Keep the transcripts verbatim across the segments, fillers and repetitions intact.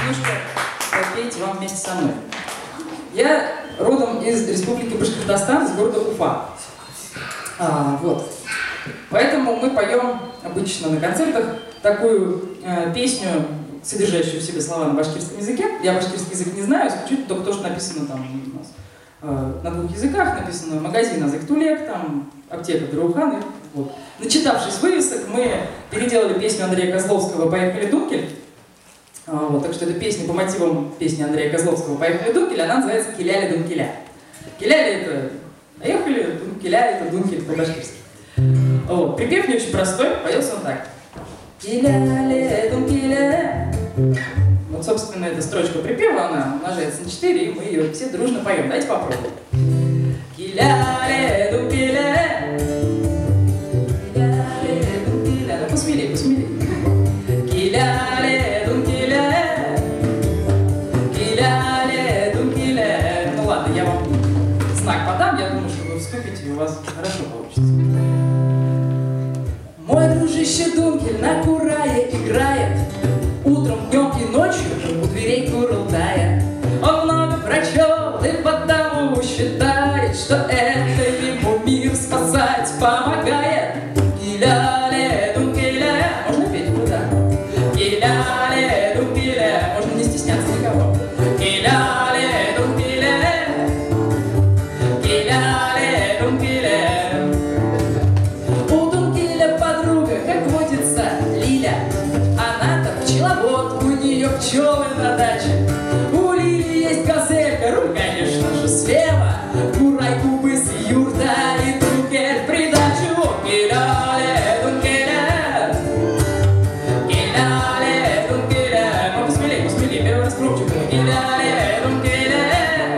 немножко попеть вам вместе со мной. Я родом из республики Башкортостан, из города Уфа. А, вот. Поэтому мы поем обычно на концертах такую э, песню, содержащую в себе слова на башкирском языке. Я башкирский язык не знаю, исключительно только то, что написано там у нас э, на двух языках. Написано магазин Азыктулек, там аптека Дарухан. Вот. Начитавшись вывесок, мы переделали песню Андрея Козловского «Поехали, Дункель». А, вот, так что это песня по мотивам песни Андрея Козловского «Поехали, Дункель», она называется «Киляли, Дункеля». Киляли — это «поехали», Дункеля — это Дункель по-башкирски. Вот. Припев не очень простой, поется он так. Киляли, Дункеля. Вот, собственно, эта строчка припева, она умножается на четыре, и мы ее все дружно поем. Давайте попробуем. Киляли, Дункеля. Киляли, Дункеля. Да посмелее, посмелее. Киляли, Дункеля. Киляли, Дункеля. Ну ладно, я вам знак подам, я думаю, что вы вступите, и у вас хорошо получится. Мой дружище Дункель на курае играет, утром, днем и ночью у дверей курултая. Он много прочел и потому считает, что это ему мир спасать помогает. Киляли, Дункеля. Можно петь? Ну да. Киляли, Дункеля. Можно не стесняться никого. Киляли, Дункеля. Киляли, Дункеля. У Дункеля подруга, как водится, Лиля. Она-то пчеловод, у нее пчелы на даче. У Лили есть газелька, руль, конечно же, слева. Курай, кубыс, юрта и Дункель в придачу. Киляли, Дункеля. Киляли, Дункеля. Ну, посмелее, посмелее, первый раз громче. Киляли, Дункеля.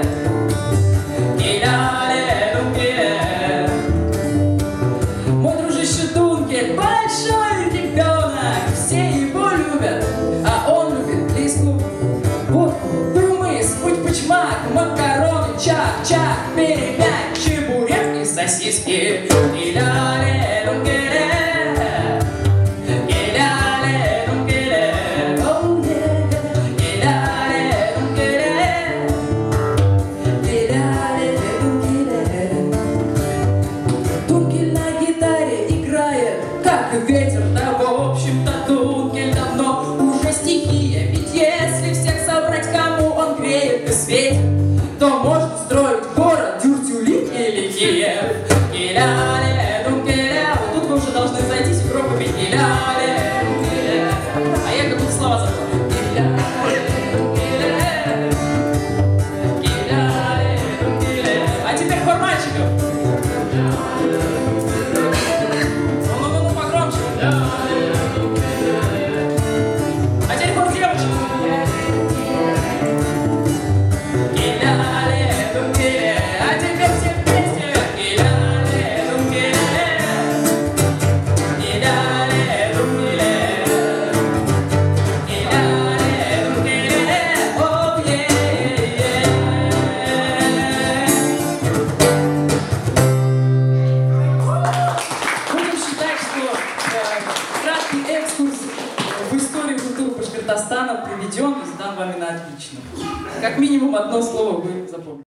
Киляли, Дункеля. Мой дружище Дункель большой ребенок, все его любят, а он любит лиску, водку, трумыс, путь-пучмак, макароны, чак-чак, перепять, чебурек и сосиски. Киляли, Дункеля. Киляли, Дункеля. Оу, киляли, Дункеля. Киляли, Дункеля. Дункель на гитаре играет, как ветер, да, в общем-то, Дункель давно уже стихия. Ведь если всех собрать, кому он греет и светит, то можно строить город Дюртюли или Киев. Киляли, Дункеля. Вот тут вы уже должны зайтись и громко петь. Киляли, Дункеля. А я как будто слова забыла. Киляли, Дункеля. Киляли, Дункеля. А теперь хор мальчиков. Ну-ну-ну, погромче. А теперь хор девочек. Киляли, Дункеля. А теперь все вместе. Киляли, Дункеля. Киляли, Дункеля. Киляли, Дункеля. О-е-е-е. Будем считать, что э, краткий экскурс в историю культуры Башкортостана приведен и сдан вами на отлично. Как минимум одно слово вы запомните.